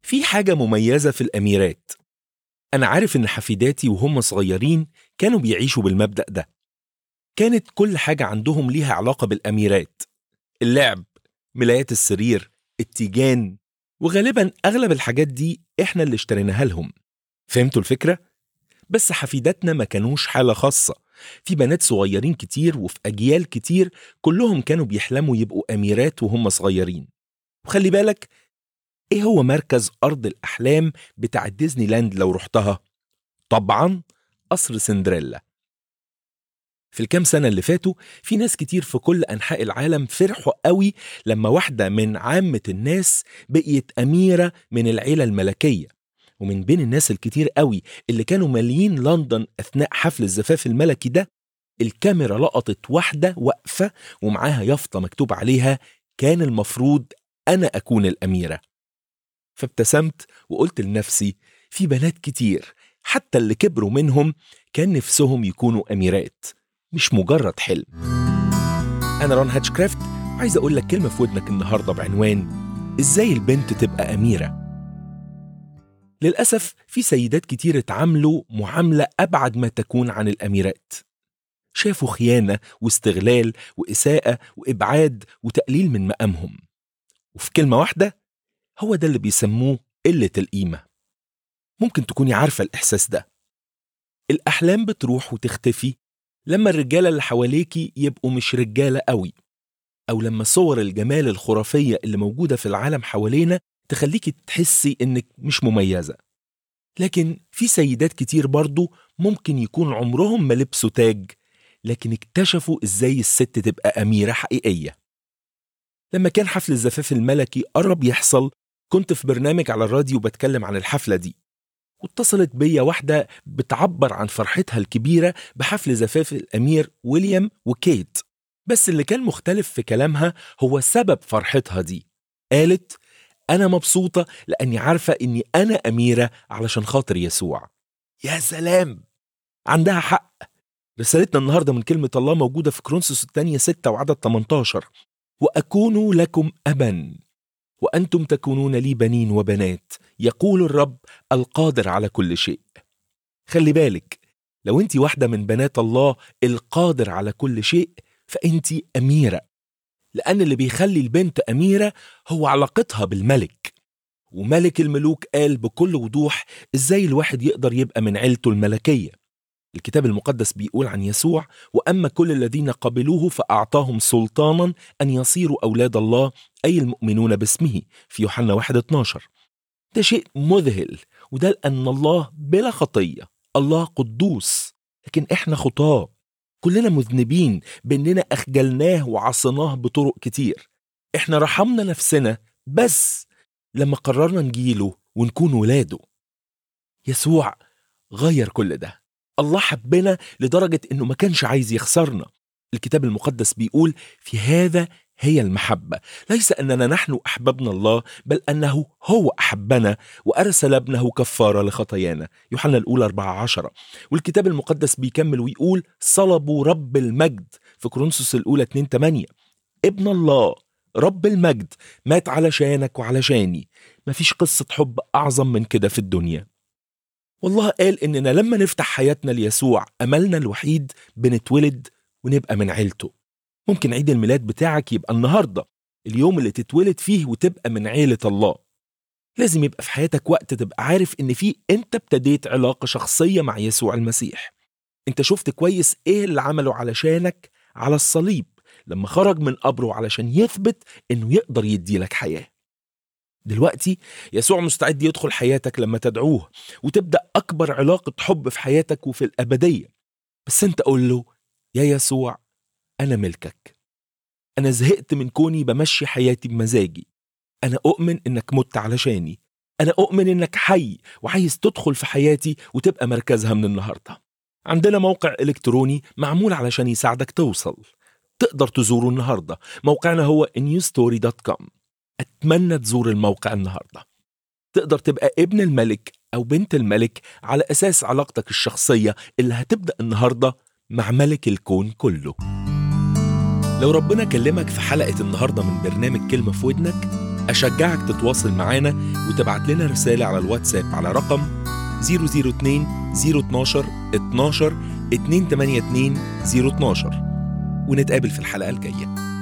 في حاجة مميزة في الأميرات. أنا عارف إن حفيداتي وهم صغيرين كانوا بيعيشوا بالمبدأ ده. كانت كل حاجة عندهم ليها علاقة بالأميرات، اللعب، ملايات السرير، التيجان، وغالبا أغلب الحاجات دي إحنا اللي اشتريناها لهم. فهمتوا الفكرة؟ بس حفيداتنا ما كانوش حالة خاصة. في بنات صغيرين كتير وفي أجيال كتير كلهم كانوا بيحلموا يبقوا أميرات وهم صغيرين. وخلي بالك، إيه هو مركز أرض الأحلام بتاع ديزني لاند لو رحتها؟ طبعا قصر سندريلا. في الكام سنة اللي فاتوا في ناس كتير في كل أنحاء العالم فرحوا قوي لما واحدة من عامة الناس بقيت أميرة من العيلة الملكية. ومن بين الناس الكتير قوي اللي كانوا ماليين لندن أثناء حفل الزفاف الملكي ده، الكاميرا لقطت واحدة واقفة ومعاها يافطة مكتوب عليها كان المفروض أنا أكون الأميرة. فابتسمت وقلت لنفسي في بنات كتير حتى اللي كبروا منهم كان نفسهم يكونوا أميرات، مش مجرد حلم. أنا رون هاتشكرافت، عايز أقول لك كلمة في ودنك النهاردة بعنوان إزاي البنت تبقى أميرة. للأسف في سيدات كتير اتعاملوا معاملة أبعد ما تكون عن الأميرات. شافوا خيانة واستغلال وإساءة وإبعاد وتقليل من مقامهم. وفي كلمة واحدة، هو ده اللي بيسموه قلة القيمة. ممكن تكوني عارفة الإحساس ده. الأحلام بتروح وتختفي لما الرجالة اللي حواليكي يبقوا مش رجالة قوي، أو لما صور الجمال الخرافية اللي موجودة في العالم حوالينا تخليكي تحسي إنك مش مميزة. لكن في سيدات كتير برضو ممكن يكون عمرهم ما لبسوا تاج، لكن اكتشفوا إزاي الست تبقى أميرة حقيقية. لما كان حفل الزفاف الملكي قرب يحصل، كنت في برنامج على الراديو بتكلم عن الحفلة دي، واتصلت بيا واحدة بتعبر عن فرحتها الكبيرة بحفل زفاف الأمير ويليام وكيت. بس اللي كان مختلف في كلامها هو سبب فرحتها دي. قالت أنا مبسوطة لأني عارفة أني أنا أميرة علشان خاطر يسوع. يا سلام، عندها حق. رسالتنا النهاردة من كلمة الله موجودة في كورنثوس الثانية 6 وعدد 18: وأكون لكم أبا وأنتم تكونون لي بنين وبنات، يقول الرب القادر على كل شيء. خلي بالك، لو أنت واحدة من بنات الله القادر على كل شيء فأنت أميرة، لأن اللي بيخلي البنت أميرة هو علاقتها بالملك. وملك الملوك قال بكل وضوح إزاي الواحد يقدر يبقى من عيلته الملكية. الكتاب المقدس بيقول عن يسوع: وأما كل الذين قبلوه فأعطاهم سلطانا أن يصيروا أولاد الله، أي المؤمنون باسمه، في يوحنا 1:12. ده شيء مذهل، وده لأن الله بلا خطية، الله قدوس، لكن إحنا خطاة، كلنا مذنبين بأننا أخجلناه وعصناه بطرق كتير. إحنا رحمنا نفسنا بس لما قررنا نجيله ونكون ولاده. يسوع غير كل ده. الله حبنا لدرجة إنه ما كانش عايز يخسرنا. الكتاب المقدس بيقول في هذا هي المحبة، ليس أننا نحن أحببنا الله، بل أنه هو أحبنا وأرسل ابنه كفارة لخطايانا، يوحنا الأولى 4:10. والكتاب المقدس بيكمل ويقول صلبوا رب المجد في كورنثوس الأولى 2:8. ابن الله رب المجد مات علشانك وعلشاني. مفيش قصة حب أعظم من كده في الدنيا. والله قال إننا لما نفتح حياتنا ليسوع أملنا الوحيد بنتولد ونبقى من عيلته. ممكن عيد الميلاد بتاعك يبقى النهاردة، اليوم اللي تتولد فيه وتبقى من عيلة الله. لازم يبقى في حياتك وقت تبقى عارف إن فيه أنت ابتديت علاقة شخصية مع يسوع المسيح. أنت شفت كويس إيه اللي عمله علشانك على الصليب لما خرج من قبره علشان يثبت إنه يقدر يديلك حياة. دلوقتي يسوع مستعد يدخل حياتك لما تدعوه وتبدأ أكبر علاقة حب في حياتك وفي الأبدية. بس أنت قول له: يا يسوع، أنا ملكك. أنا زهقت من كوني بمشي حياتي بمزاجي. أنا أؤمن إنك مت علشاني. أنا أؤمن إنك حي وعايز تدخل في حياتي وتبقى مركزها من النهاردة. عندنا موقع إلكتروني معمول علشان يساعدك توصل. تقدر تزوره النهاردة. موقعنا هو newstory.com. أتمنى تزور الموقع النهاردة. تقدر تبقى ابن الملك أو بنت الملك على أساس علاقتك الشخصية اللي هتبدأ النهاردة مع ملك الكون كله. لو ربنا كلمك في حلقة النهاردة من برنامج كلمة في ودنك، أشجعك تتواصل معانا وتبعت لنا رسالة على الواتساب على رقم 002 012 12 282 012، ونتقابل في الحلقة الجاية.